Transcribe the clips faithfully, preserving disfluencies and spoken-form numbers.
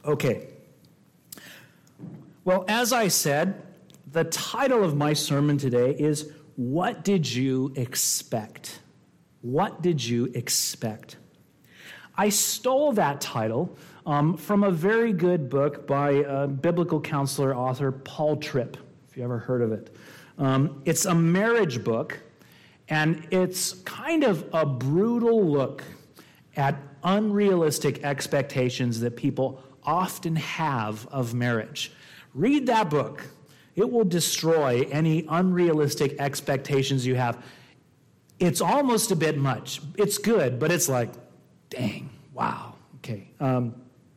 Okay. Well, as I said, the title of my sermon today is, What Did You Expect? What did you expect? I stole that title um, from a very good book by a biblical counselor author, Paul Tripp, if you ever heard of it. Um, it's a marriage book, and it's kind of a brutal look at unrealistic expectations that people often have of marriage. Read that book. It will destroy any unrealistic expectations you have. It's almost a bit much. It's good, but it's like, dang, wow, okay. Um,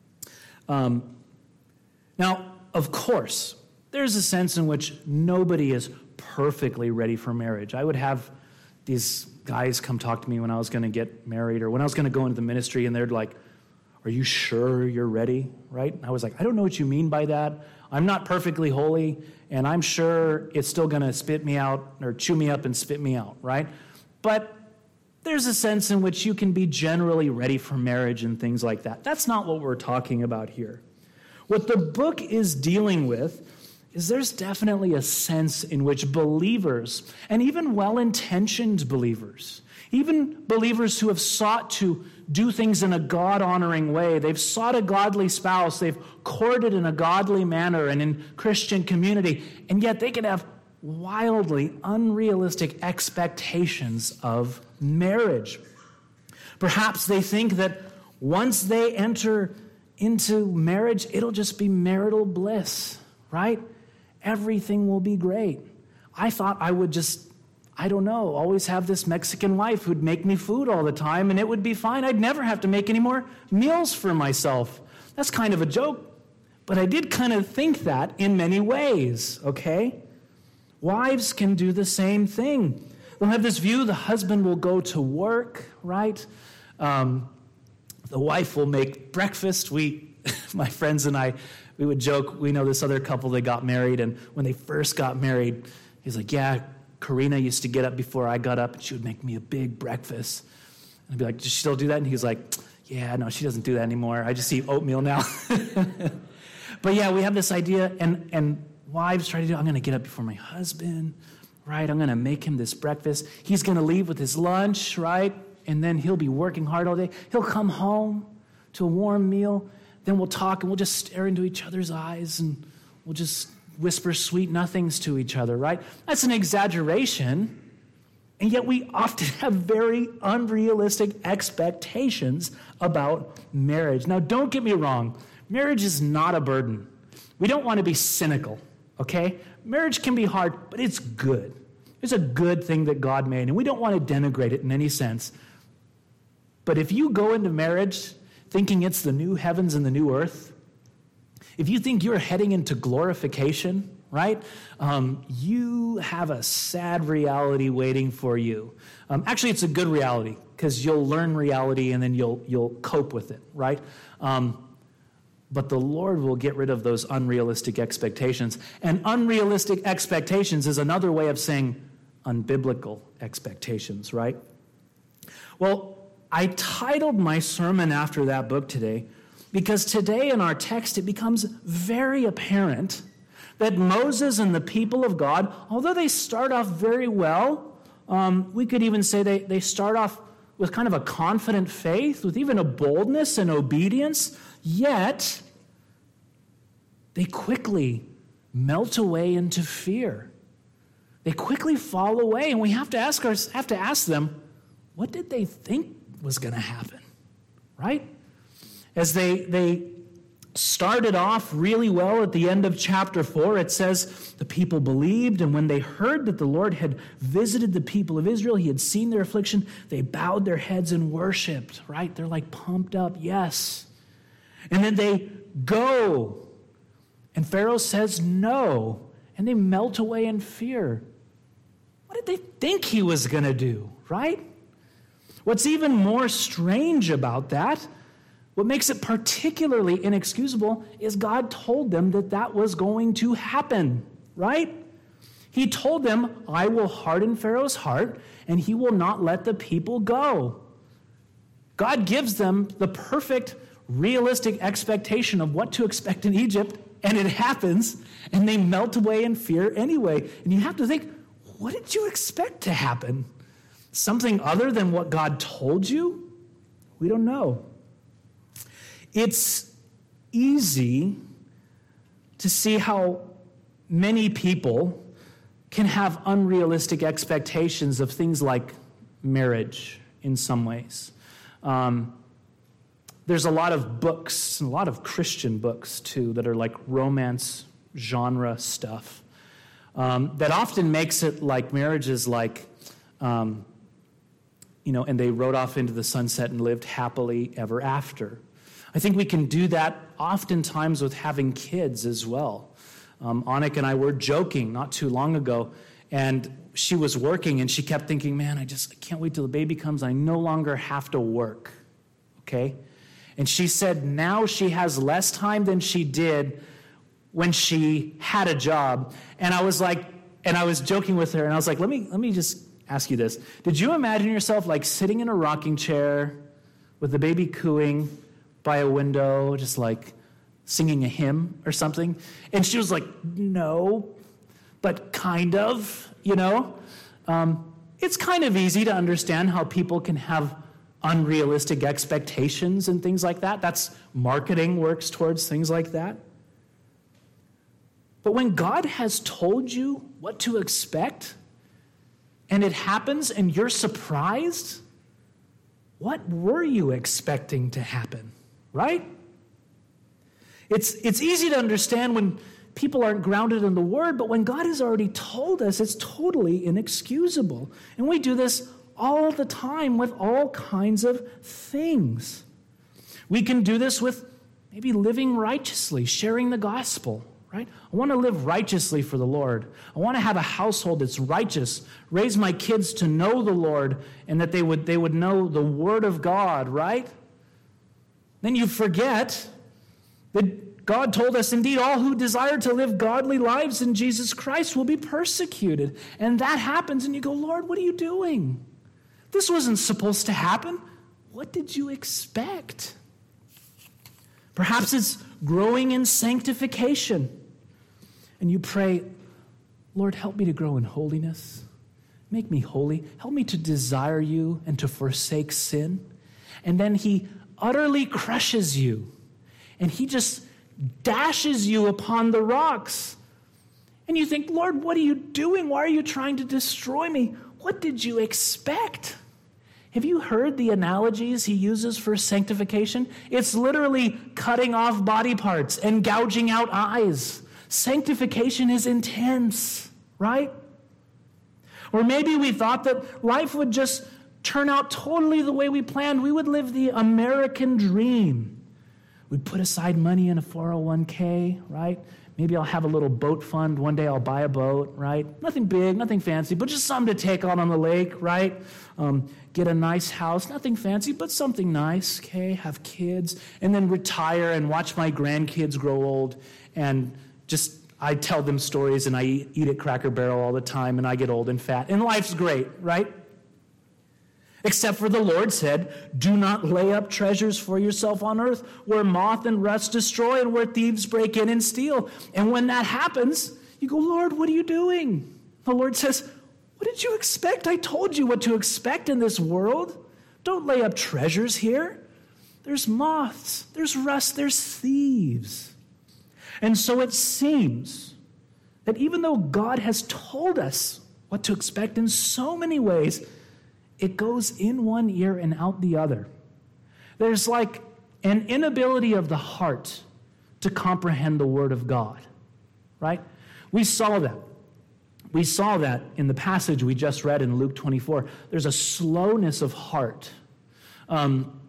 um, now, of course, there's a sense in which nobody is perfectly ready for marriage. I would have these guys come talk to me when I was going to get married or when I was going to go into the ministry, and they're like, are you sure you're ready, right? And I was like, I don't know what you mean by that. I'm not perfectly holy, and I'm sure it's still going to spit me out or chew me up and spit me out, right? But there's a sense in which you can be generally ready for marriage and things like that. That's not what we're talking about here. What the book is dealing with is there's definitely a sense in which believers, and even well-intentioned believers, even believers who have sought to do things in a God-honoring way, they've sought a godly spouse, they've courted in a godly manner and in Christian community, and yet they can have wildly unrealistic expectations of marriage. Perhaps they think that once they enter into marriage, it'll just be marital bliss, right? Everything will be great. I thought I would just, I don't know, always have this Mexican wife who'd make me food all the time, and it would be fine. I'd never have to make any more meals for myself. That's kind of a joke, but I did kind of think that in many ways, okay? Wives can do the same thing. They'll have this view the husband will go to work, right? Um, the wife will make breakfast. We, my friends and I, we would joke, we know this other couple that got married, and when they first got married, he's like, yeah, Karina used to get up before I got up, and she would make me a big breakfast. And I'd be like, does she still do that? And he's like, yeah, no, she doesn't do that anymore. I just eat oatmeal now. But yeah, we have this idea, and, and wives try to do, I'm going to get up before my husband, right? I'm going to make him this breakfast. He's going to leave with his lunch, right? And then he'll be working hard all day. He'll come home to a warm meal. Then we'll talk, and we'll just stare into each other's eyes, and we'll just whisper sweet nothings to each other, right? That's an exaggeration, and yet we often have very unrealistic expectations about marriage. Now, don't get me wrong. Marriage is not a burden. We don't want to be cynical, okay? Marriage can be hard, but it's good. It's a good thing that God made, and we don't want to denigrate it in any sense. But if you go into marriage thinking it's the new heavens and the new earth, if you think you're heading into glorification, right, um, you have a sad reality waiting for you. Um, actually, it's a good reality because you'll learn reality and then you'll you'll cope with it, right? Um, but the Lord will get rid of those unrealistic expectations. And unrealistic expectations is another way of saying unbiblical expectations, right? Well, I titled my sermon after that book today because today in our text it becomes very apparent that Moses and the people of God, although they start off very well, um, we could even say they, they start off with kind of a confident faith, with even a boldness and obedience, yet they quickly melt away into fear. They quickly fall away, and we have to ask our, have to ask them, what did they think was going to happen, right? As they they started off really well at the end of chapter four, it says the people believed, and when they heard that the Lord had visited the people of Israel, he had seen their affliction, they bowed their heads and worshiped, right? They're like pumped up, yes. And then they go, and Pharaoh says no, and they melt away in fear. What did they think he was going to do, right? What's even more strange about that, what makes it particularly inexcusable, is God told them that that was going to happen, right? He told them, I will harden Pharaoh's heart, and he will not let the people go. God gives them the perfect realistic expectation of what to expect in Egypt, and it happens, and they melt away in fear anyway. And you have to think, what did you expect to happen? Something other than what God told you? We don't know. It's easy to see how many people can have unrealistic expectations of things like marriage in some ways. Um, there's a lot of books, a lot of Christian books too, that are like romance genre stuff um, that often makes it like marriage is like, um, you know, and they rode off into the sunset and lived happily ever after. I think we can do that oftentimes with having kids as well. Um, Annika and I were joking not too long ago, and she was working, and she kept thinking, man, I just I can't wait till the baby comes. I no longer have to work, okay? And she said now she has less time than she did when she had a job. And I was like, and I was joking with her, and I was like, let me let me just ask you this. Did you imagine yourself like sitting in a rocking chair with the baby cooing by a window, just like singing a hymn or something? And she was like, no, but kind of, you know? Um, it's kind of easy to understand how people can have unrealistic expectations and things like that. That's marketing works towards things like that. But when God has told you what to expect, and it happens and you're surprised, what were you expecting to happen, right? It's, it's easy to understand when people aren't grounded in the Word, but when God has already told us, it's totally inexcusable. And we do this all the time with all kinds of things. We can do this with maybe living righteously, sharing the gospel, right? I want to live righteously for the Lord. I want to have a household that's righteous, raise my kids to know the Lord, and that they would, they would know the Word of God, right? Then you forget that God told us, indeed, all who desire to live godly lives in Jesus Christ will be persecuted. And that happens, and you go, Lord, what are you doing? This wasn't supposed to happen. What did you expect? Perhaps it's growing in sanctification. And you pray, Lord, help me to grow in holiness. Make me holy. Help me to desire you and to forsake sin. And then he utterly crushes you. And he just dashes you upon the rocks. And you think, Lord, what are you doing? Why are you trying to destroy me? What did you expect? Have you heard the analogies he uses for sanctification? It's literally cutting off body parts and gouging out eyes. Sanctification is intense, right? Or maybe we thought that life would just turn out totally the way we planned. We would live the American dream. We'd put aside money in a four oh one k, right? Maybe I'll have a little boat fund. One day I'll buy a boat, right? Nothing big, nothing fancy, but just something to take out on the lake, right? Um, get a nice house, nothing fancy, but something nice, okay? Have kids, and then retire and watch my grandkids grow old, and just, I tell them stories, and I eat, eat at Cracker Barrel all the time, and I get old and fat, and life's great, right? Except for the Lord said, do not lay up treasures for yourself on earth where moth and rust destroy and where thieves break in and steal. And when that happens, you go, Lord, what are you doing? The Lord says, what did you expect? I told you what to expect in this world. Don't lay up treasures here. There's moths, there's rust, there's thieves. And so it seems that even though God has told us what to expect in so many ways, it goes in one ear and out the other. There's like an inability of the heart to comprehend the Word of God, right? We saw that. We saw that in the passage we just read in Luke twenty-four. There's a slowness of heart. Um,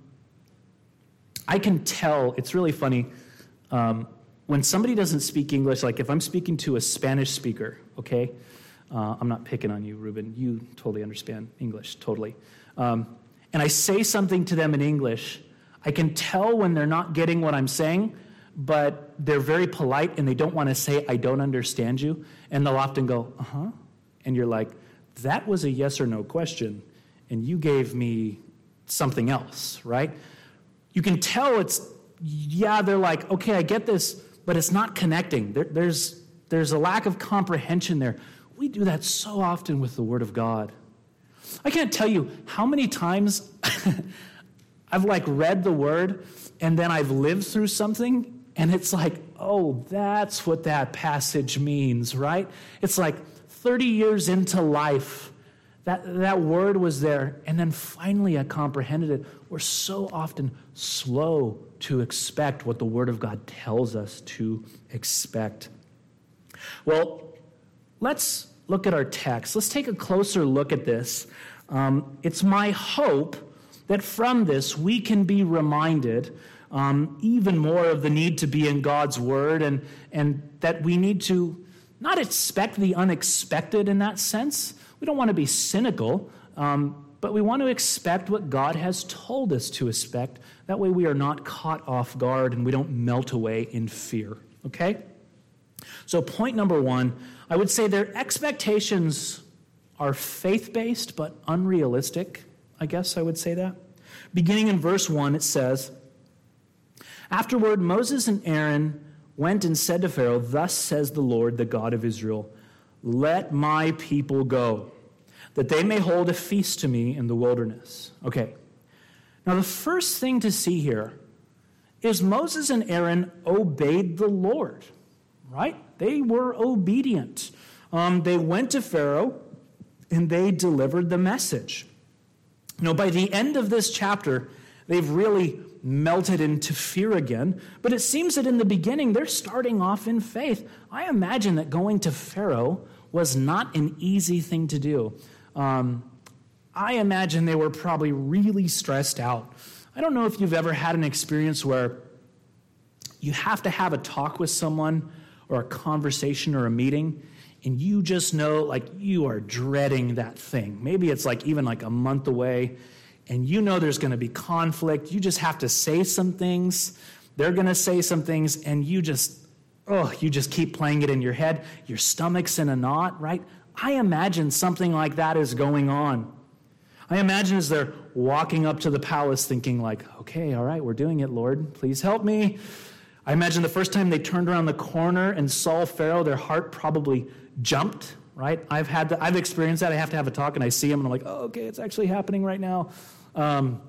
I can tell, it's really funny, um, when somebody doesn't speak English, like if I'm speaking to a Spanish speaker, okay, Uh, I'm not picking on you, Ruben. You totally understand English, totally. Um, and I say something to them in English, I can tell when they're not getting what I'm saying, but they're very polite and they don't want to say, I don't understand you. And they'll often go, uh-huh. And you're like, that was a yes or no question, and you gave me something else, right? You can tell it's yeah, they're like, okay, I get this, but it's not connecting. There, there's, there's a lack of comprehension there. We do that so often with the Word of God. I can't tell you how many times I've like read the Word and then I've lived through something and it's like, oh, that's what that passage means, right? It's like thirty years into life, that, that word was there, and then finally I comprehended it. We're so often slow to expect what the Word of God tells us to expect. Well, let's look at our text. Let's take a closer look at this. Um, it's my hope that from this we can be reminded um, even more of the need to be in God's Word, and, and that we need to not expect the unexpected in that sense. We don't want to be cynical, um, but we want to expect what God has told us to expect. That way we are not caught off guard and we don't melt away in fear, okay? So point number one, I would say their expectations are faith-based but unrealistic. I guess I would say that. Beginning in verse one, it says, "Afterward, Moses and Aaron went and said to Pharaoh, 'Thus says the Lord, the God of Israel, let my people go, that they may hold a feast to me in the wilderness.'" Okay. Now, the first thing to see here is Moses and Aaron obeyed the Lord, right? They were obedient. Um, they went to Pharaoh, and they delivered the message. You know, by the end of this chapter, they've really melted into fear again. But it seems that in the beginning, they're starting off in faith. I imagine that going to Pharaoh was not an easy thing to do. Um, I imagine they were probably really stressed out. I don't know if you've ever had an experience where you have to have a talk with someone or a conversation or a meeting, and you just know, like, you are dreading that thing. Maybe it's like even like a month away, and you know there's going to be conflict. You just have to say some things. They're going to say some things, and you just, oh, you just keep playing it in your head. Your stomach's in a knot, right? I imagine something like that is going on. I imagine as they're walking up to the palace thinking like, okay, all right, we're doing it, Lord. Please help me. I imagine the first time they turned around the corner and saw Pharaoh, their heart probably jumped, right? I've had to, I've experienced that. I have to have a talk, and I see him, and I'm like, oh, okay, it's actually happening right now. Um,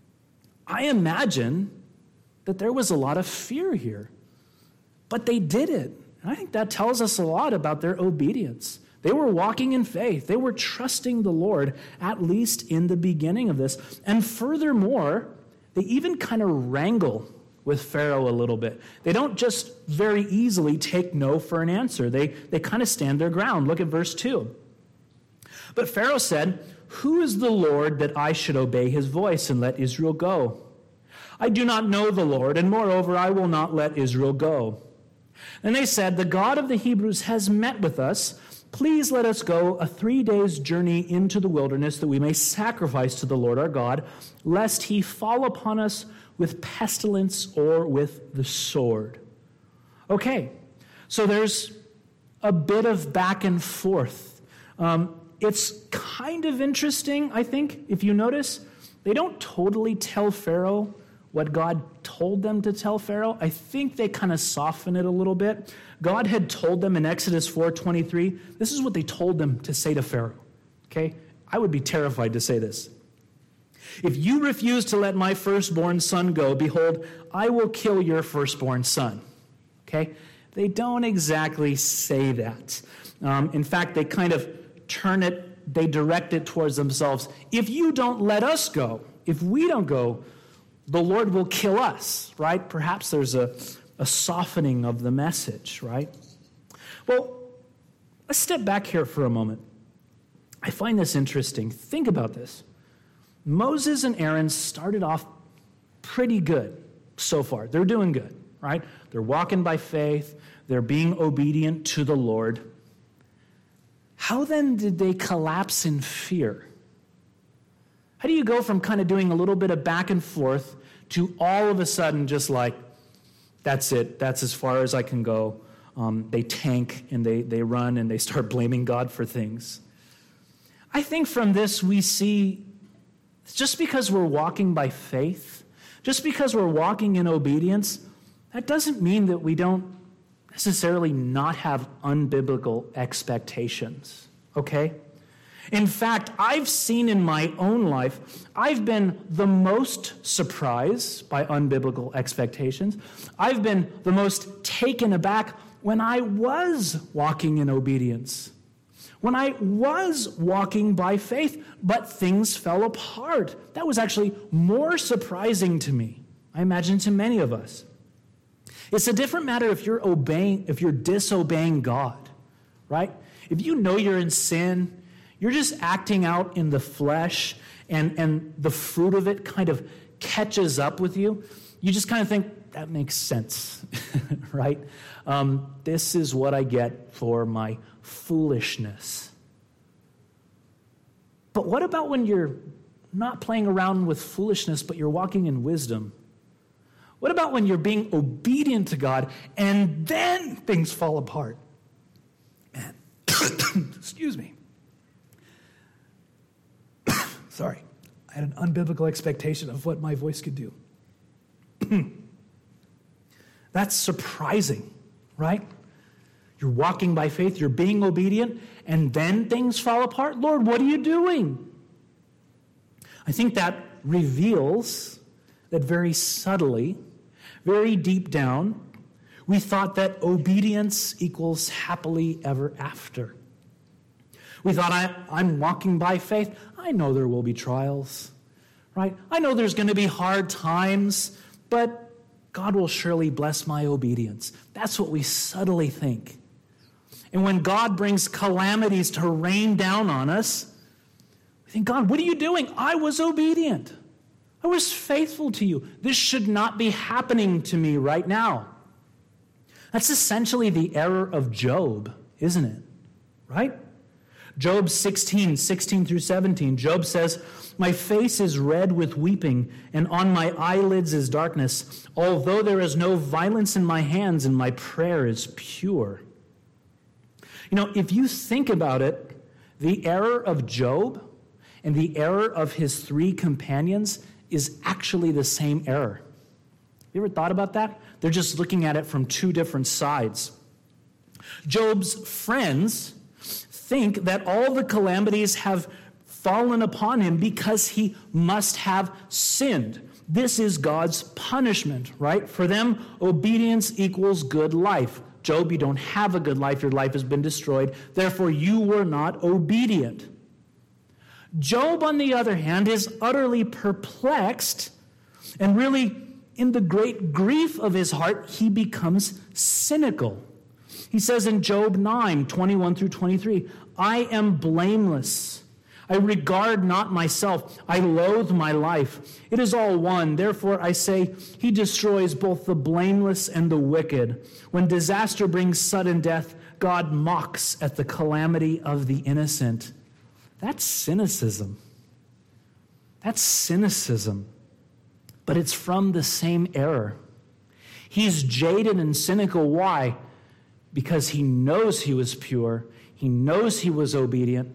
I imagine that there was a lot of fear here, but they did it. And I think that tells us a lot about their obedience. They were walking in faith. They were trusting the Lord, at least in the beginning of this. And furthermore, they even kind of wrangle with Pharaoh a little bit. They don't just very easily take no for an answer. They, they kind of stand their ground. Look at verse two. "But Pharaoh said, 'Who is the Lord that I should obey his voice and let Israel go? I do not know the Lord, and moreover, I will not let Israel go.' And they said, 'The God of the Hebrews has met with us. Please let us go a three days' journey into the wilderness that we may sacrifice to the Lord our God, lest he fall upon us with pestilence or with the sword.'" Okay, so there's a bit of back and forth. Um, it's kind of interesting, I think, if you notice. They don't totally tell Pharaoh what God told them to tell Pharaoh. I think they kind of soften it a little bit. God had told them in Exodus four twenty-three, this is what they told them to say to Pharaoh. Okay? I would be terrified to say this. "If you refuse to let my firstborn son go, behold, I will kill your firstborn son." Okay? They don't exactly say that. Um, in fact, they kind of turn it, they direct it towards themselves. If you don't let us go, if we don't go, the Lord will kill us, right? Perhaps there's a, a softening of the message, right? Well, let's step back here for a moment. I find this interesting. Think about this. Moses and Aaron started off pretty good so far. They're doing good, right? They're walking by faith. They're being obedient to the Lord. How then did they collapse in fear? How do you go from kind of doing a little bit of back and forth to all of a sudden just like, that's it, that's as far as I can go? Um, they tank and they, they run and they start blaming God for things. I think from this we see, just because we're walking by faith Just because we're walking in obedience, that doesn't mean that we don't necessarily not have unbiblical expectations, okay? In fact, I've seen in my own life, I've been the most surprised by unbiblical expectations. I've been the most taken aback when I was walking in obedience, when I was walking by faith, but things fell apart. That was actually more surprising to me, I imagine to many of us. It's a different matter if you're obeying, if you're disobeying God, right? If you know you're in sin, you're just acting out in the flesh, and, and the fruit of it kind of catches up with you. You just kind of think, that makes sense, right? Um, this is what I get for my foolishness. But what about when you're not playing around with foolishness, but you're walking in wisdom? What about when you're being obedient to God and then things fall apart? Man, excuse me. Sorry, I had an unbiblical expectation of what my voice could do. That's surprising, right? You're walking by faith, you're being obedient, and then things fall apart. Lord, what are you doing? I think that reveals that very subtly, very deep down, we thought that obedience equals happily ever after. We thought, I, I'm walking by faith. I know there will be trials, right? I know there's going to be hard times, but God will surely bless my obedience. That's what we subtly think. And when God brings calamities to rain down on us, we think, God, what are you doing? I was obedient. I was faithful to you. This should not be happening to me right now. That's essentially the error of Job, isn't it? Right? Job sixteen, sixteen through seventeen, Job says, my face is red with weeping, and on my eyelids is darkness, although there is no violence in my hands, and my prayer is pure. You know, if you think about it, the error of Job and the error of his three companions is actually the same error. You ever thought about that? They're just looking at it from two different sides. Job's friends think that all the calamities have fallen upon him because he must have sinned. This is God's punishment, right? For them, obedience equals good life. Job, you don't have a good life. Your life has been destroyed. Therefore, you were not obedient. Job, on the other hand, is utterly perplexed, and really, in the great grief of his heart, he becomes cynical. He says in Job nine, twenty-one through twenty-three, I am blameless. I regard not myself. I loathe my life. It is all one. Therefore, I say, he destroys both the blameless and the wicked. When disaster brings sudden death, God mocks at the calamity of the innocent. That's cynicism. That's cynicism. But it's from the same error. He's jaded and cynical. Why? Because he knows he was pure. He knows he was obedient.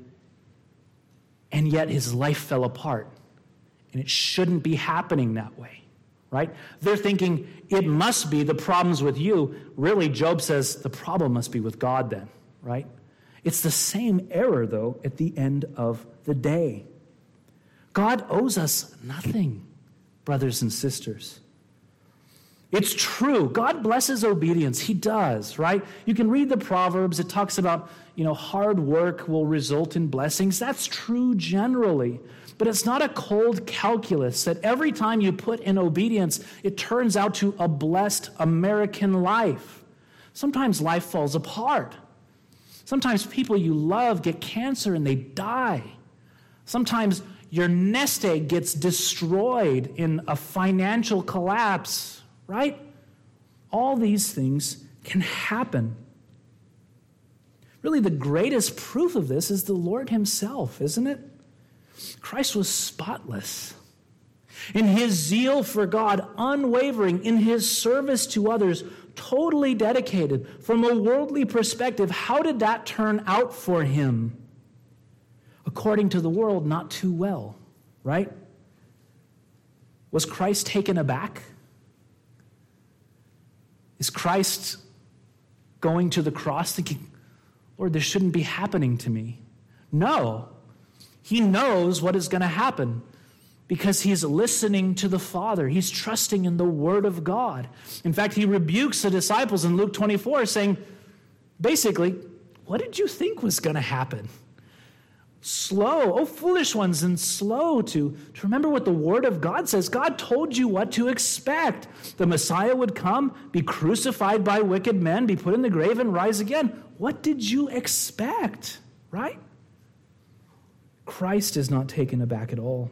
And yet his life fell apart. And it shouldn't be happening that way. Right? They're thinking, it must be the problems with you. Really, Job says, the problem must be with God then. Right? It's the same error, though, at the end of the day. God owes us nothing, brothers and sisters. It's true. God blesses obedience. He does, right? You can read the Proverbs. It talks about, you know, hard work will result in blessings. That's true generally. But it's not a cold calculus that every time you put in obedience, it turns out to a blessed American life. Sometimes life falls apart. Sometimes people you love get cancer and they die. Sometimes your nest egg gets destroyed in a financial collapse, right? All these things can happen. Really, the greatest proof of this is the Lord himself, isn't it? Christ was spotless. In his zeal for God, unwavering, in his service to others, totally dedicated. From a worldly perspective, how did that turn out for him? According to the world, not too well, right? Was Christ taken aback? Is Christ going to the cross thinking, Lord, this shouldn't be happening to me? No. He knows what is going to happen because he's listening to the Father. He's trusting in the Word of God. In fact, he rebukes the disciples in Luke twenty-four saying, basically, what did you think was going to happen? Slow, oh foolish ones, and slow to, to remember what the Word of God says. God told you what to expect. The Messiah would come, be crucified by wicked men, be put in the grave, and rise again. What did you expect, right? Christ is not taken aback at all.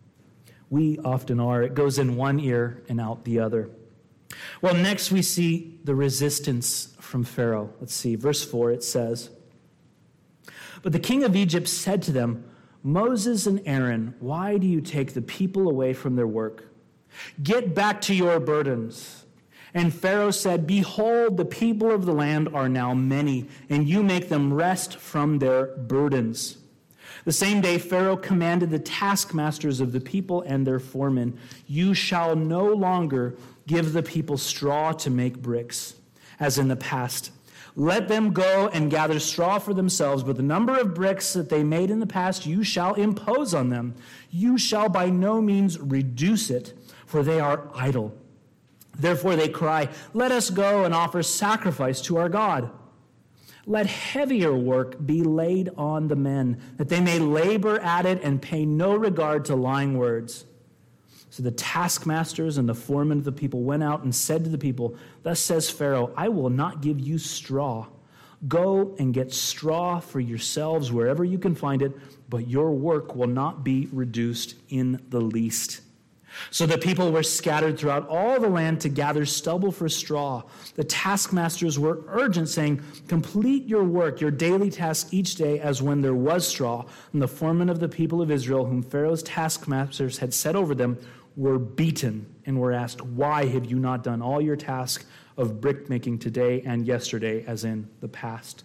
We often are. It goes in one ear and out the other. Well, next we see the resistance from Pharaoh. Let's see, verse four, it says, "But the king of Egypt said to them, 'Moses and Aaron, why do you take the people away from their work? Get back to your burdens.' And Pharaoh said, 'Behold, the people of the land are now many, and you make them rest from their burdens.' The same day Pharaoh commanded the taskmasters of the people and their foremen, 'You shall no longer give the people straw to make bricks, as in the past. Let them go and gather straw for themselves, but the number of bricks that they made in the past you shall impose on them. You shall by no means reduce it, for they are idle. Therefore they cry, let us go and offer sacrifice to our God. Let heavier work be laid on the men, that they may labor at it and pay no regard to lying words.' So the taskmasters and the foremen of the people went out and said to the people, 'Thus says Pharaoh, I will not give you straw. Go and get straw for yourselves wherever you can find it, but your work will not be reduced in the least.' So the people were scattered throughout all the land to gather stubble for straw. The taskmasters were urgent, saying, 'Complete your work, your daily task each day, as when there was straw.' And the foremen of the people of Israel, whom Pharaoh's taskmasters had set over them, were beaten and were asked, 'Why have you not done all your task of brickmaking today and yesterday, as in the past?'"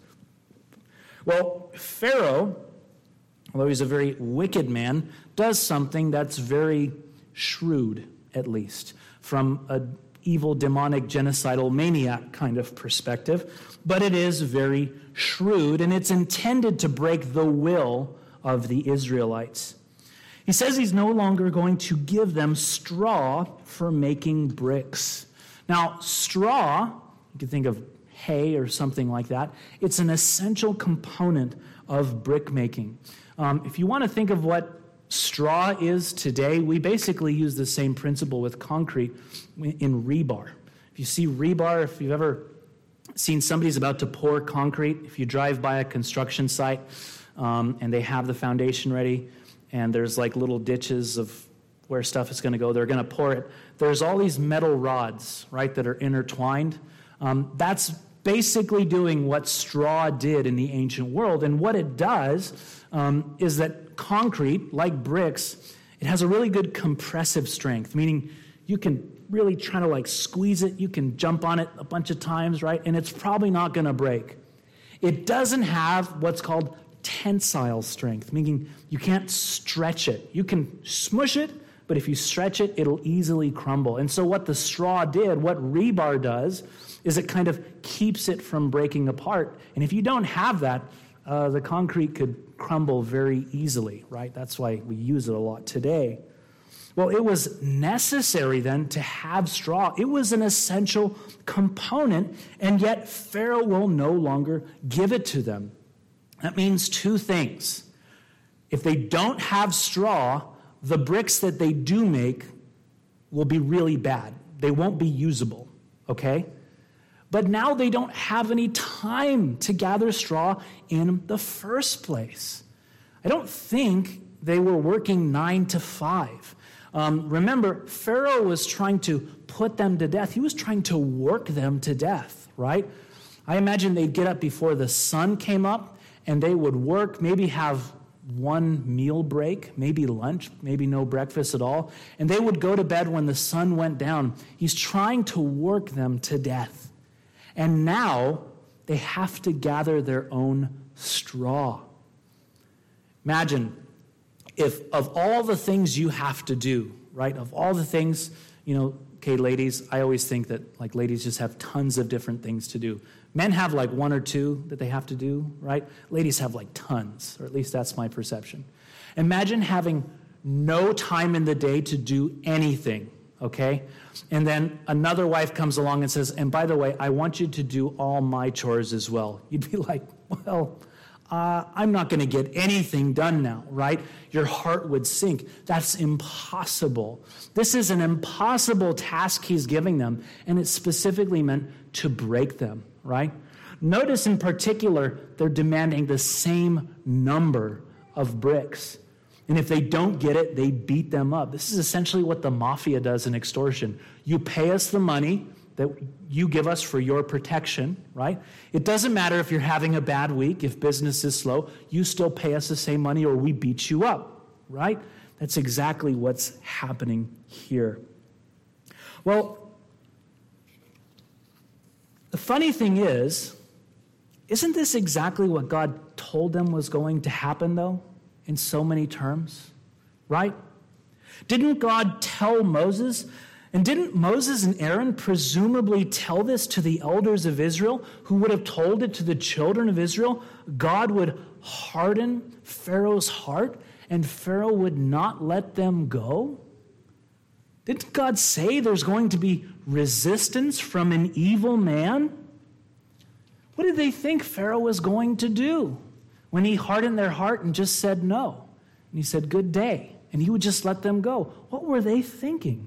Well, Pharaoh, although he's a very wicked man, does something that's very shrewd, at least, from an evil, demonic, genocidal maniac kind of perspective. But it is very shrewd, and it's intended to break the will of the Israelites. He says he's no longer going to give them straw for making bricks. Now, straw, you can think of hay or something like that. It's an essential component of brick making. Um, if you want to think of what straw is today, we basically use the same principle with concrete in rebar. If you see rebar, if you've ever seen somebody's about to pour concrete, if you drive by a construction site um, and they have the foundation ready and there's like little ditches of where stuff is going to go, they're going to pour it. There's all these metal rods, right, that are intertwined. Um, that's basically doing what straw did in the ancient world. And what it does um, is that concrete, like bricks, it has a really good compressive strength, meaning you can really try to like squeeze it, you can jump on it a bunch of times, right? And it's probably not going to break. It doesn't have what's called tensile strength, meaning you can't stretch it. You can smush it, but if you stretch it, it'll easily crumble. And so what the straw did, what rebar does, is it kind of keeps it from breaking apart. And if you don't have that, uh, the concrete could crumble very easily, right? That's why we use it a lot today. Well, it was necessary then to have straw. It was an essential component, and yet Pharaoh will no longer give it to them. That means two things. If they don't have straw, the bricks that they do make will be really bad. They won't be usable, okay? But now they don't have any time to gather straw in the first place. I don't think they were working nine to five. Um, remember, Pharaoh was trying to put them to death. He was trying to work them to death, right? I imagine they'd get up before the sun came up, and they would work, maybe have one meal break, maybe lunch, maybe no breakfast at all, and they would go to bed when the sun went down. He's trying to work them to death. And now they have to gather their own straw. Imagine if of all the things you have to do right? Of all the things, you know, okay, ladies, I always think that, like, ladies just have tons of different things to do. Men have, like, one or two that they have to do, right? Ladies have, like, tons, or at least that's my perception. Imagine having no time in the day to do anything, okay? And then another wife comes along and says, and by the way, I want you to do all my chores as well. You'd be like, well, uh, I'm not going to get anything done now, right? Your heart would sink. That's impossible. This is an impossible task he's giving them, and it's specifically meant to break them, right? Notice in particular, they're demanding the same number of bricks. And if they don't get it, they beat them up. This is essentially what the mafia does in extortion. You pay us the money that you give us for your protection, right? It doesn't matter if you're having a bad week, if business is slow, you still pay us the same money or we beat you up, right? That's exactly what's happening here. Well, the funny thing is, isn't this exactly what God told them was going to happen, though, in so many terms, right? Didn't God tell Moses, and didn't Moses and Aaron presumably tell this to the elders of Israel, who would have told it to the children of Israel? God would harden Pharaoh's heart, and Pharaoh would not let them go? Didn't God say there's going to be resistance from an evil man? What did they think Pharaoh was going to do when he hardened their heart and just said no? And he said, good day. And he would just let them go. What were they thinking?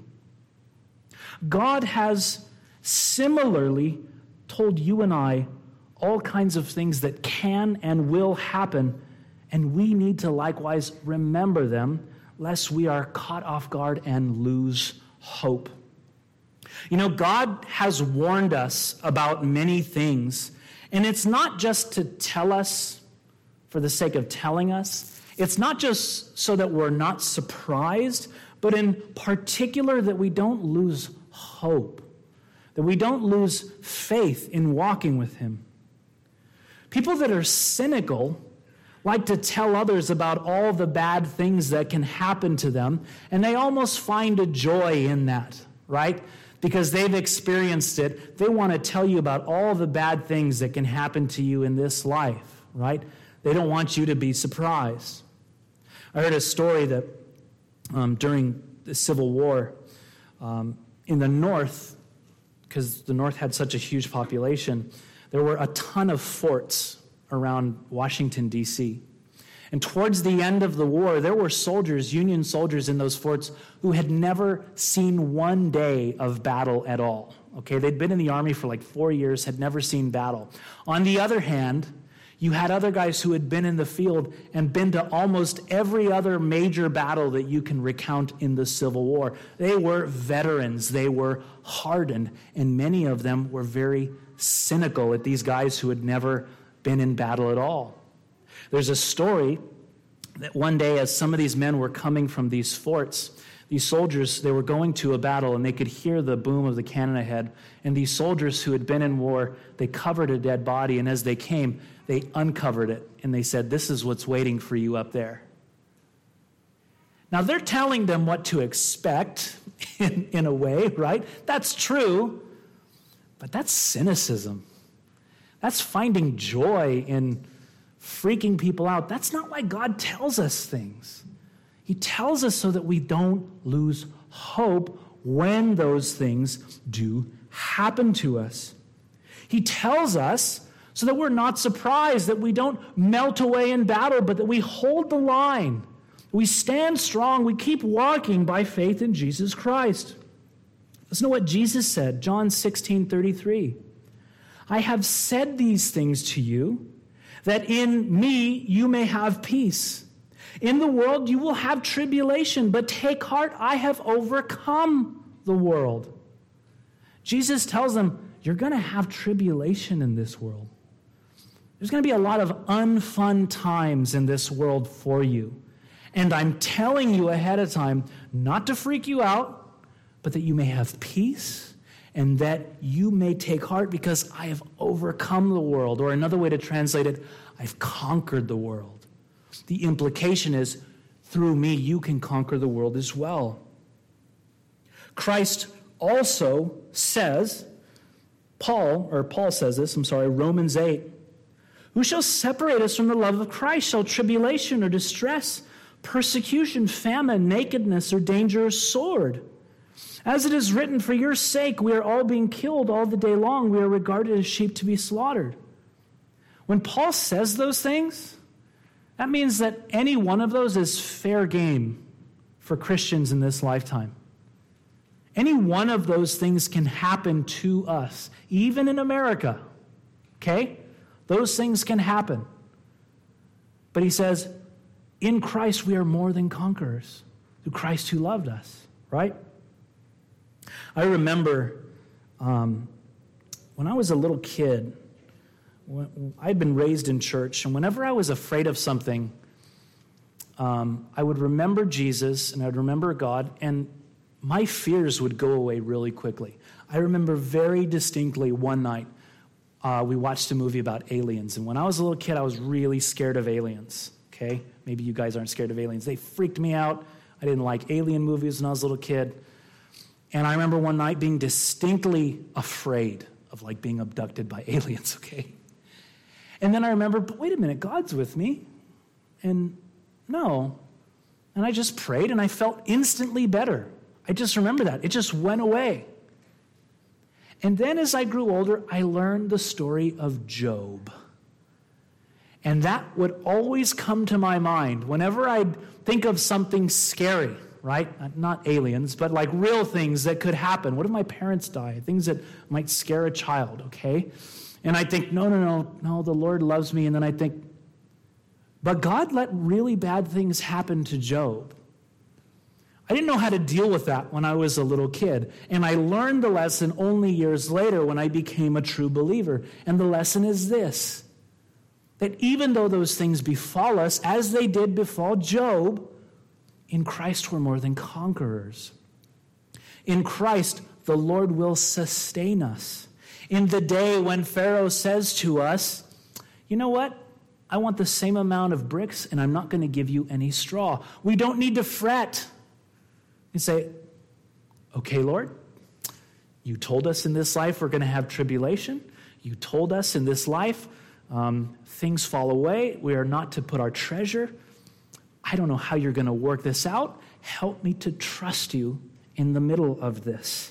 God has similarly told you and I all kinds of things that can and will happen, and we need to likewise remember them, lest we are caught off guard and lose hope. You know, God has warned us about many things, and it's not just to tell us for the sake of telling us. It's not just so that we're not surprised, but in particular that we don't lose hope, that we don't lose faith in walking with him. People that are cynical like to tell others about all the bad things that can happen to them, and they almost find a joy in that, right? Because they've experienced it. They want to tell you about all the bad things that can happen to you in this life, right? They don't want you to be surprised. I heard a story that um, during the Civil War, um, in the North, because the North had such a huge population, there were a ton of forts around Washington, D C And towards the end of the war, there were soldiers, Union soldiers in those forts, who had never seen one day of battle at all. Okay, they'd been in the army for like four years, had never seen battle. On the other hand, you had other guys who had been in the field and been to almost every other major battle that you can recount in the Civil War. They were veterans. They were hardened. And many of them were very cynical at these guys who had never been in battle at all. There's a story that one day, as some of these men were coming from these forts, these soldiers, they were going to a battle, and they could hear the boom of the cannon ahead. And these soldiers who had been in war, they covered a dead body, and as they came, they uncovered it, and they said, this is what's waiting for you up there. Now, they're telling them what to expect in, in a way, right? That's true, but that's cynicism. That's finding joy in freaking people out. That's not why God tells us things. He tells us so that we don't lose hope when those things do happen to us. He tells us so that we're not surprised, that we don't melt away in battle, but that we hold the line. We stand strong. We keep walking by faith in Jesus Christ. Listen to what Jesus said, John sixteen thirty-three. I have said these things to you, that in me you may have peace. In the world you will have tribulation, but take heart, I have overcome the world. Jesus tells them, you're going to have tribulation in this world. There's going to be a lot of unfun times in this world for you. And I'm telling you ahead of time, not to freak you out, but that you may have peace and that you may take heart because I have overcome the world. Or another way to translate it, I've conquered the world. The implication is, through me, you can conquer the world as well. Christ also says, Paul, or Paul says this, I'm sorry, Romans eight, who shall separate us from the love of Christ? Shall tribulation or distress, persecution, famine, nakedness, or danger or sword? As it is written, for your sake we are all being killed all the day long. We are regarded as sheep to be slaughtered. When Paul says those things, that means that any one of those is fair game for Christians in this lifetime. Any one of those things can happen to us, even in America. Okay? Those things can happen. But he says, in Christ we are more than conquerors, through Christ who loved us, right? I remember um, when I was a little kid, when, I'd been raised in church, and whenever I was afraid of something, um, I would remember Jesus, and I'd remember God, and my fears would go away really quickly. I remember very distinctly one night, uh, we watched a movie about aliens, and when I was a little kid, I was really scared of aliens, okay? Maybe you guys aren't scared of aliens. They freaked me out. I didn't like alien movies when I was a little kid. And I remember one night being distinctly afraid of like being abducted by aliens, okay? And then I remember, but wait a minute, God's with me. And no. And I just prayed and I felt instantly better. I just remember that. It just went away. And then as I grew older, I learned the story of Job. And that would always come to my mind whenever I'd think of something scary, right? Not aliens, but like real things that could happen. What if my parents die? Things that might scare a child, okay? And I think, no, no, no, no, the Lord loves me. And then I think, but God let really bad things happen to Job. I didn't know how to deal with that when I was a little kid. And I learned the lesson only years later when I became a true believer. And the lesson is this, that even though those things befall us, as they did befall Job, in Christ we're more than conquerors. In Christ, the Lord will sustain us. In the day when Pharaoh says to us, you know what? I want the same amount of bricks and I'm not going to give you any straw. We don't need to fret. You say, okay, Lord, you told us in this life we're going to have tribulation. You told us in this life um, things fall away. We are not to put our treasure. I don't know how you're going to work this out. Help me to trust you in the middle of this.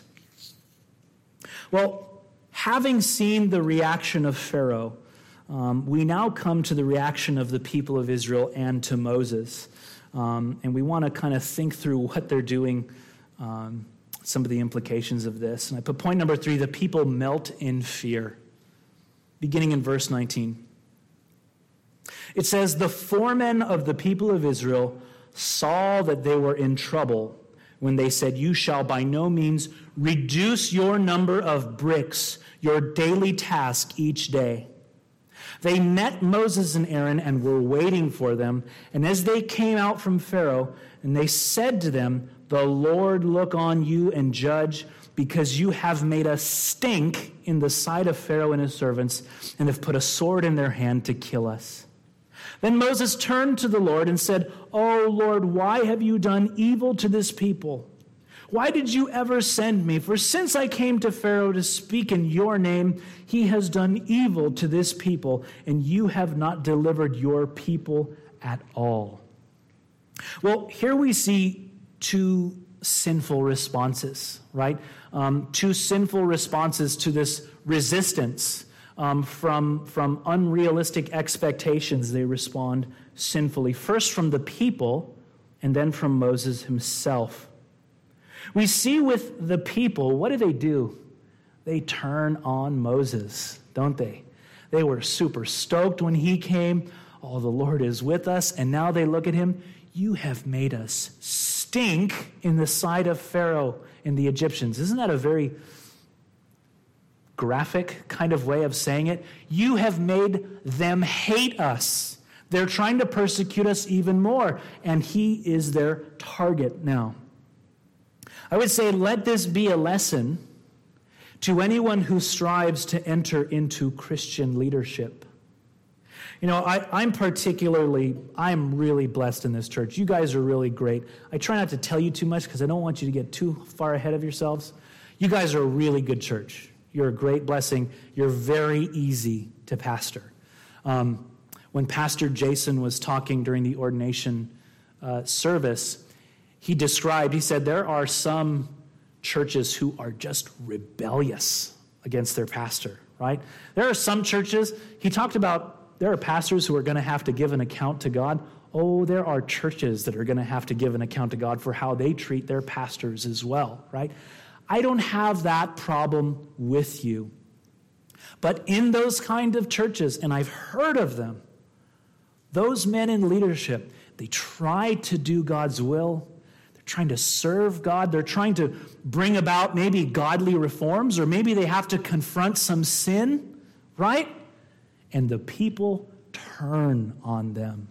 Well, having seen the reaction of Pharaoh, um, we now come to the reaction of the people of Israel and to Moses. Um, and we want to kind of think through what they're doing, um, some of the implications of this. And I put point number three, the people melt in fear. Beginning in verse nineteen. It says, the foremen of the people of Israel saw that they were in trouble when they said, you shall by no means reduce your number of bricks, your daily task each day. They met Moses and Aaron and were waiting for them. And as they came out from Pharaoh, and they said to them, the Lord look on you and judge, because you have made us stink in the sight of Pharaoh and his servants, and have put a sword in their hand to kill us. Then Moses turned to the Lord and said, O Lord, why have you done evil to this people? Why did you ever send me? For since I came to Pharaoh to speak in your name, he has done evil to this people, and you have not delivered your people at all. Well, here we see two sinful responses, right? Um, two sinful responses to this resistance um, from, from unrealistic expectations. They respond sinfully, first from the people and then from Moses himself. We see with the people, what do they do? They turn on Moses, don't they? They were super stoked when he came. Oh, the Lord is with us. And now they look at him. You have made us stink in the sight of Pharaoh and the Egyptians. Isn't that a very graphic kind of way of saying it? You have made them hate us. They're trying to persecute us even more. And he is their target now. I would say, let this be a lesson to anyone who strives to enter into Christian leadership. You know, I, I'm particularly, I'm really blessed in this church. You guys are really great. I try not to tell you too much because I don't want you to get too far ahead of yourselves. You guys are a really good church. You're a great blessing. You're very easy to pastor. Um, when Pastor Jason was talking during the ordination uh, service, he described, he said, there are some churches who are just rebellious against their pastor, right? There are some churches, he talked about, there are pastors who are going to have to give an account to God. Oh, there are churches that are going to have to give an account to God for how they treat their pastors as well, right? I don't have that problem with you. But in those kind of churches, and I've heard of them, those men in leadership, they try to do God's will. They're trying to serve God. They're trying to bring about maybe godly reforms, or maybe they have to confront some sin, right? And the people turn on them.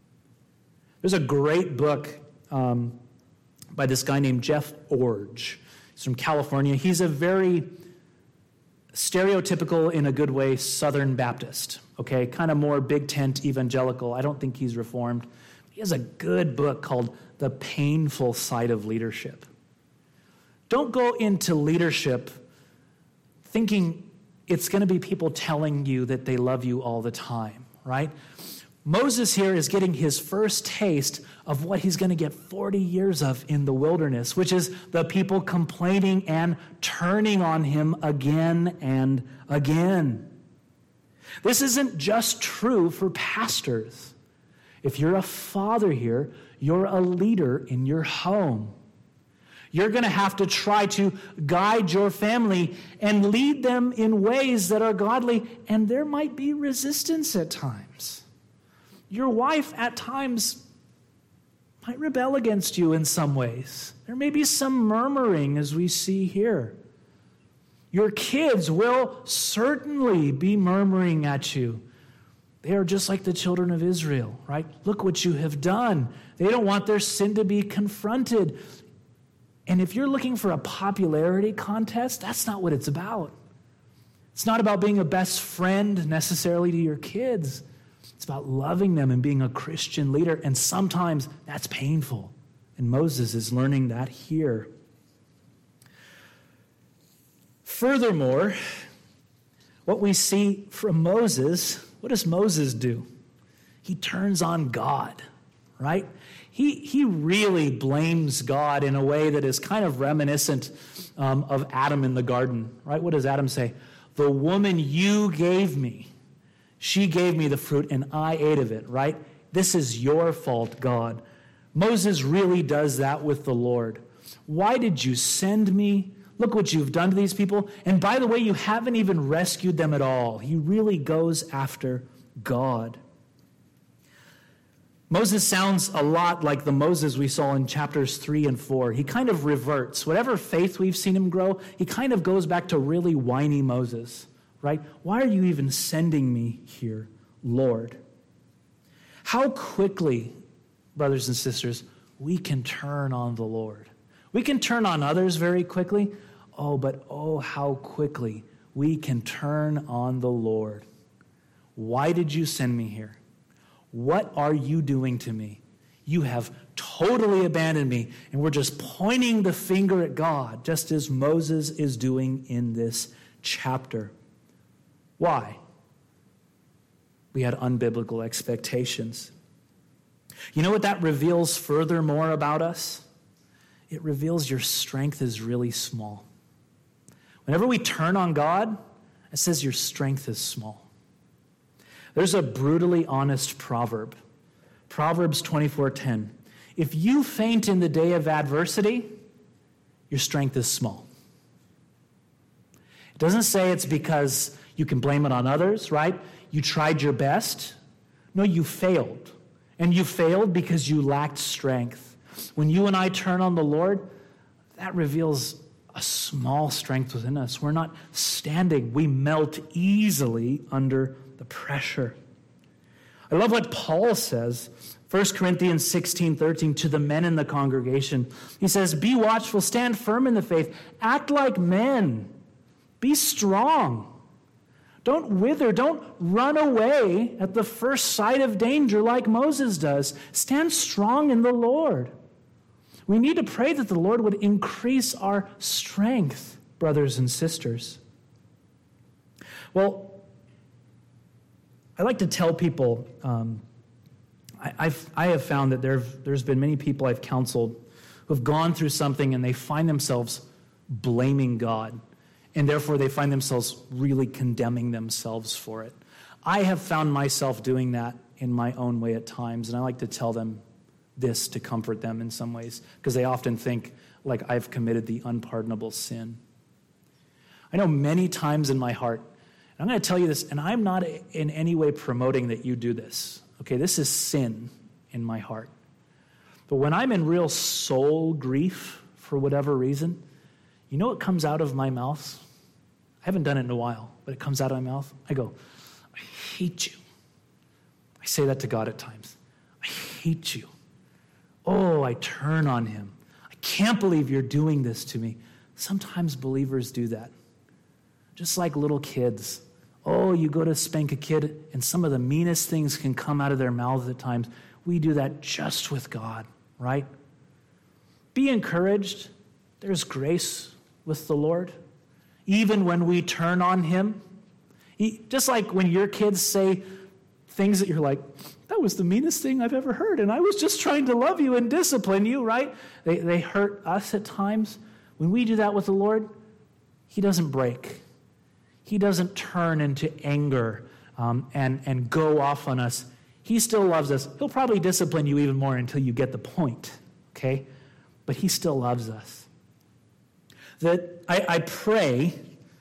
There's a great book um, by this guy named Jeff Iorg. He's from California. He's a very stereotypical, in a good way, Southern Baptist, okay? Kind of more big tent evangelical. I don't think he's Reformed. He has a good book called The Painful Side of Leadership. Don't go into leadership thinking it's going to be people telling you that they love you all the time, right? Moses here is getting his first taste of what he's going to get forty years of in the wilderness, which is the people complaining and turning on him again and again. This isn't just true for pastors. If you're a father here, you're a leader in your home. You're going to have to try to guide your family and lead them in ways that are godly, and there might be resistance at times. Your wife at times might rebel against you in some ways. There may be some murmuring, as we see here. Your kids will certainly be murmuring at you. They are just like the children of Israel, right? Look what you have done. They don't want their sin to be confronted. And if you're looking for a popularity contest, that's not what it's about. It's not about being a best friend necessarily to your kids. It's about loving them and being a Christian leader, and sometimes that's painful. And Moses is learning that here. Furthermore, what we see from Moses, what does Moses do? He turns on God, right? He, he really blames God in a way that is kind of reminiscent um, of Adam in the garden, right? What does Adam say? The woman you gave me, she gave me the fruit and I ate of it, right? This is your fault, God. Moses really does that with the Lord. Why did you send me? Look what you've done to these people. And by the way, you haven't even rescued them at all. He really goes after God. Moses sounds a lot like the Moses we saw in chapters three and four. He kind of reverts. Whatever faith we've seen him grow, he kind of goes back to really whiny Moses. Right? Why are you even sending me here, Lord? How quickly, brothers and sisters, we can turn on the Lord. We can turn on others very quickly. Oh, but oh, how quickly we can turn on the Lord. Why did you send me here? What are you doing to me? You have totally abandoned me, and we're just pointing the finger at God, just as Moses is doing in this chapter. Why? We had unbiblical expectations. You know what that reveals furthermore about us? It reveals your strength is really small. Whenever we turn on God, it says your strength is small. There's a brutally honest proverb. Proverbs twenty-four ten. If you faint in the day of adversity, your strength is small. It doesn't say it's because you can blame it on others, right? You tried your best. No, you failed. And you failed because you lacked strength. When you and I turn on the Lord, that reveals a small strength within us. We're not standing. We melt easily under the pressure. I love what Paul says, First Corinthians sixteen thirteen, to the men in the congregation. He says, be watchful, stand firm in the faith, act like men, be strong. Don't wither. Don't run away at the first sight of danger like Moses does. Stand strong in the Lord. We need to pray that the Lord would increase our strength, brothers and sisters. Well, I like to tell people, um, I, I've, I have found that there there's been many people I've counseled who have gone through something and they find themselves blaming God, and therefore they find themselves really condemning themselves for it. I have found myself doing that in my own way at times, and I like to tell them this to comfort them in some ways, because they often think like I've committed the unpardonable sin. I know many times in my heart, and I'm going to tell you this, and I'm not in any way promoting that you do this. Okay, this is sin in my heart. But when I'm in real soul grief for whatever reason, you know what comes out of my mouth? I haven't done it in a while, but it comes out of my mouth. I go, I hate you. I say that to God at times. I hate you. Oh, I turn on him. I can't believe you're doing this to me. Sometimes believers do that. Just like little kids. Oh, you go to spank a kid, and some of the meanest things can come out of their mouths at times. We do that just with God, right? Be encouraged. There's grace with the Lord. Even when we turn on him. He, just like when your kids say things that you're like, that was the meanest thing I've ever heard, and I was just trying to love you and discipline you, right? They, they hurt us at times. When we do that with the Lord, he doesn't break. He doesn't turn into anger um, and, and go off on us. He still loves us. He'll probably discipline you even more until you get the point, okay? But he still loves us. That I, I pray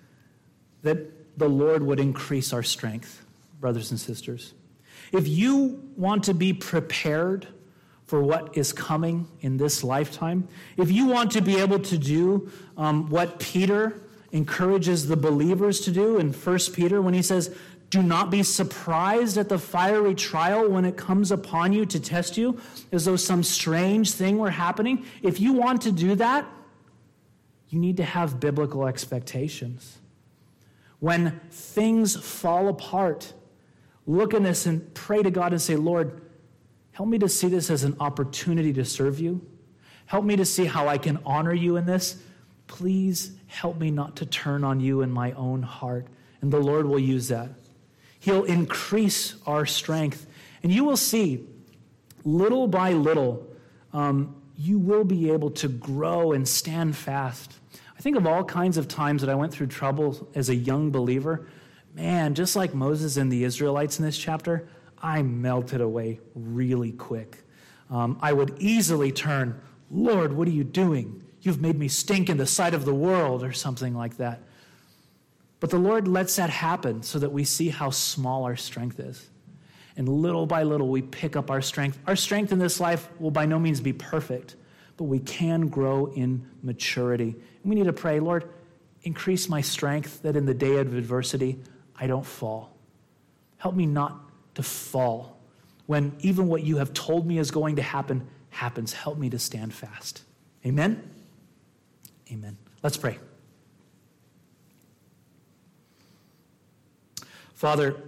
that the Lord would increase our strength, brothers and sisters. If you want to be prepared for what is coming in this lifetime, if you want to be able to do um, what Peter encourages the believers to do in First Peter when he says, do not be surprised at the fiery trial when it comes upon you to test you, as though some strange thing were happening. If you want to do that, you need to have biblical expectations. When things fall apart, look in this and pray to God and say, Lord, help me to see this as an opportunity to serve you. Help me to see how I can honor you in this. Please help me not to turn on you in my own heart. And the Lord will use that. He'll increase our strength. And you will see, little by little, um, you will be able to grow and stand fast. I think of all kinds of times that I went through trouble as a young believer. Man, just like Moses and the Israelites in this chapter, I melted away really quick. Um, I would easily turn, Lord, what are you doing? You've made me stink in the sight of the world, or something like that. But the Lord lets that happen so that we see how small our strength is. And little by little, we pick up our strength. Our strength in this life will by no means be perfect, but we can grow in maturity. And we need to pray, Lord, increase my strength that in the day of adversity, I don't fall. Help me not to fall when even what you have told me is going to happen happens. Help me to stand fast. Amen? Amen. Let's pray. Father,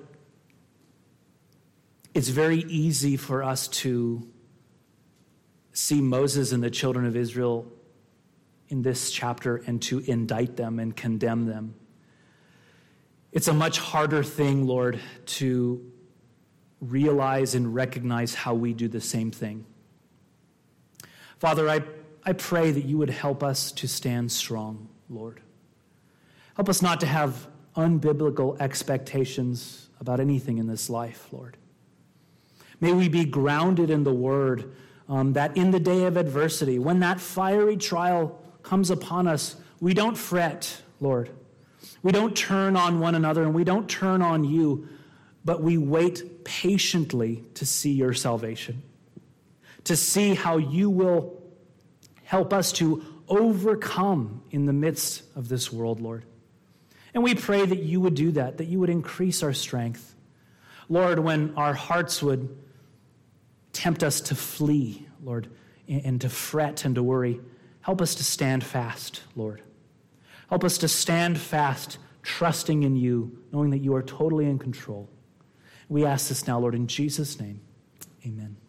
it's very easy for us to see Moses and the children of Israel in this chapter and to indict them and condemn them. It's a much harder thing, Lord, to realize and recognize how we do the same thing. Father, I, I pray that you would help us to stand strong, Lord. Help us not to have unbiblical expectations about anything in this life, Lord. May we be grounded in the word, um, that in the day of adversity, when that fiery trial comes upon us, we don't fret, Lord. We don't turn on one another and we don't turn on you, but we wait patiently to see your salvation, to see how you will help us to overcome in the midst of this world, Lord. And we pray that you would do that, that you would increase our strength. Lord, when our hearts would tempt us to flee, Lord, and to fret and to worry, help us to stand fast, Lord. Help us to stand fast, trusting in you, knowing that you are totally in control. We ask this now, Lord, in Jesus' name. Amen.